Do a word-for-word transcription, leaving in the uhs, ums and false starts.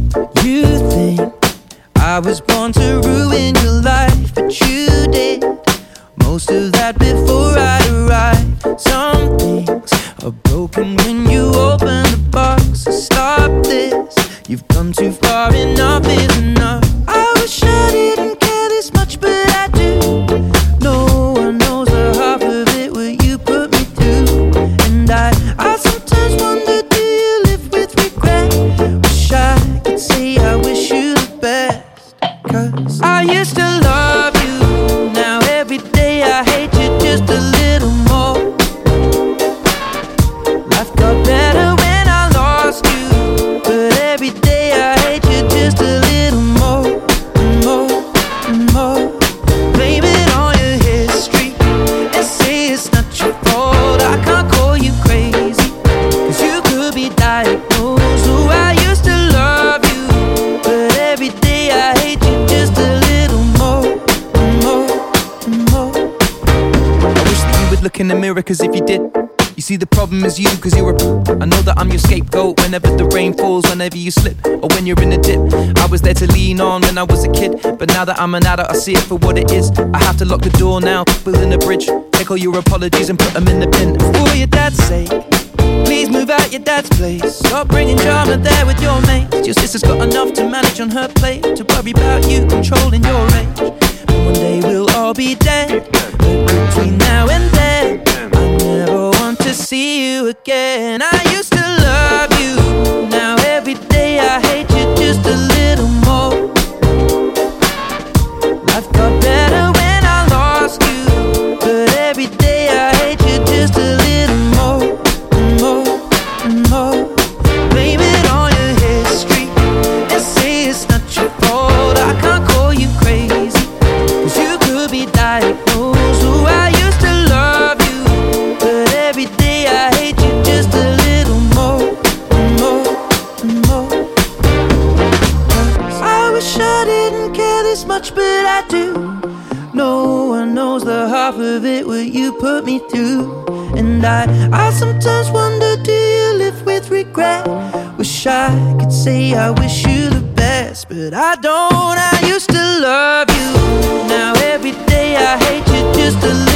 You think I was born to ruin your life, but you did most of that before I arrived. Some things are broken when you open the box. So stop this, you've come too far, enough is enough. I wish I didn't care this much, but I do. No one knows the half of it, what you put me through. And I, I sometimes wonder, do you live with regret? Wish I could say I wish you the best. Cause I used to love you, now every day I hate you just a little more. Life got better when I lost you, but every day I hate you just a little more, more, more. Blame it on your history and say it's not your fault. I can't call you crazy, cause you could be diagnosed. Oh, I used to love you, but every day I hate you just a little more, more, more. I wish that you would look in the mirror, cause if you did, you see the problem is you, cause you're a... I know that I'm your scapegoat whenever the rain falls, whenever you slip, or when you're in a dip. I was there to lean on when I was a kid, but now that I'm an adult I see it for what it is. I have to lock the door now, building a bridge. Take all your apologies and put them in the bin. For your dad's sake, please move out your dad's place. Stop bringing drama there with your mates. Your sister's got enough to manage on her plate, to worry about you controlling your age. And one day we'll all be dead, but between now and then I never want to see you again. I used to love you, now every day I hate you just a little more. Life got better when I lost you, but every day I hate you just a little more, more, more. Blame it on your history and say it's not your fault. I can't call you crazy, cause you could be diagnosed. Oh, I used to love you, but every day I hate you just a little more, more, more. I wish I didn't care this much, but I do. No one knows the half of it, what you put me through. And I, I sometimes wonder, do you live with regret? Wish I could say I wish you the best, but I don't. I used to love you, now every day I hate you just a little